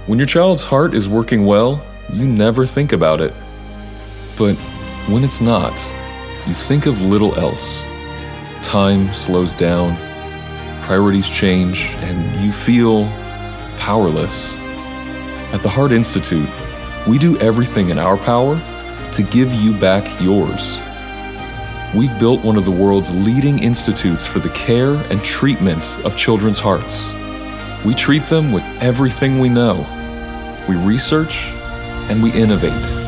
When your child's heart is working well, you never think about it. But when it's not, you think of little else. Time slows down, priorities change, and you feel powerless. At the Heart Institute, we do everything in our power to give you back yours. We've built one of the world's leading institutes for the care and treatment of children's hearts. We treat them with everything we know. We research and we innovate.